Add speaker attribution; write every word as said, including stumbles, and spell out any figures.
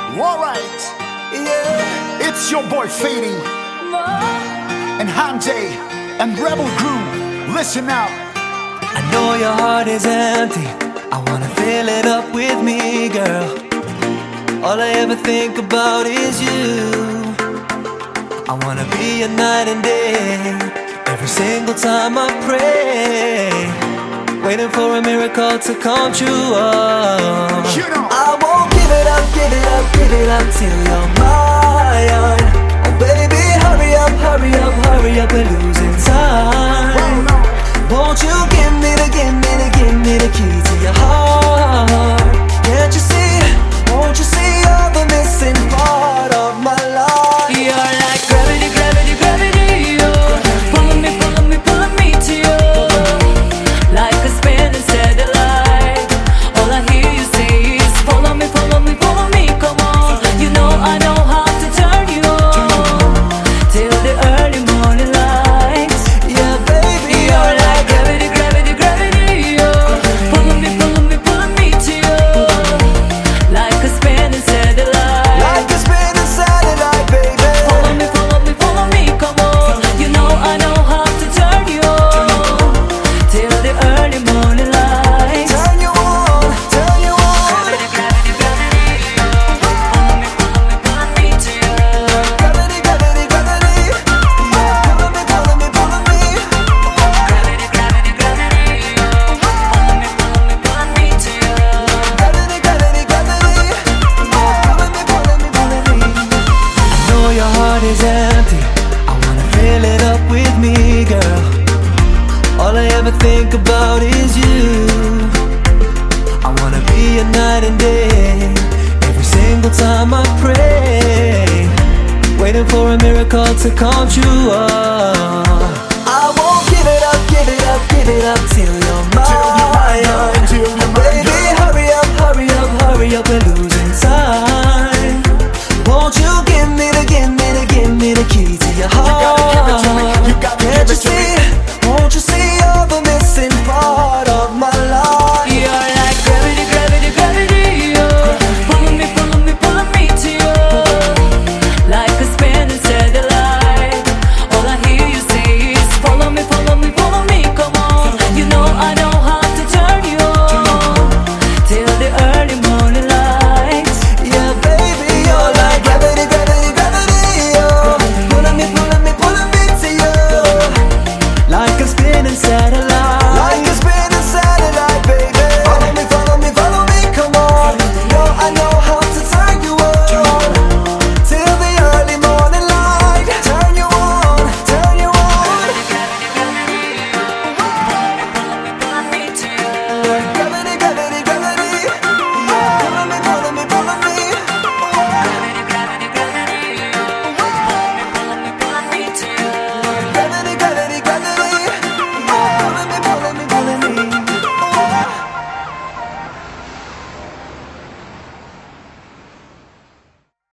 Speaker 1: Alright, yeah, it's your boy Fady and Hanjay and Rebel Crew. Listen out.
Speaker 2: I know your heart is empty. I wanna fill it up with me, girl. All I ever think about is you. I wanna be your night and day. Every single time I pray, waiting for a miracle to come true. Oh.
Speaker 1: You know.
Speaker 2: I won't give it up, give it up, give it up till you're mine. Oh baby, hurry up, hurry up, hurry up, we're losing time.
Speaker 1: Well, no.
Speaker 2: Won't you give me the, give me the, give me the key to your heart? Can't you see, won't you see you're the missing part of my life?
Speaker 3: You're like gravity, gravity, gravity, oh. Pulling me, pulling me, pulling me to you. Like a spinning satellite. All I hear you say is follow me, follow me, follow me, come on. You know I know how to turn you on till the early morning lights.
Speaker 2: Yeah, baby,
Speaker 3: You're like gravity, gravity, gravity, oh. Pulling me, pulling me, pulling me to you. Like a spinning satellite.
Speaker 2: like a spinning satellite, baby.
Speaker 3: Follow me, follow me, follow me, come on. You know I know how to turn you on till the early morning lights.
Speaker 2: Turn you on, turn you on.
Speaker 3: Gravity, gravity, gravity, oh. Follow me, follow me, follow me to you.
Speaker 2: Gravity, gravity, gravity. Yeah, pulling me, pulling me, pulling me.
Speaker 3: Gravity, gravity, gravity, oh. Follow me, follow me, follow me to you.
Speaker 2: Gravity, gravity, gravity. Yeah, pulling me, pulling me, pulling me. I know your heart is empty. I wanna fill it up with me, girl. All I ever think about is you. I wanna be your night and day. Every single time I pray, waiting for a miracle to come true. Oh. I won't give it up, give it up, give it up till you're mine.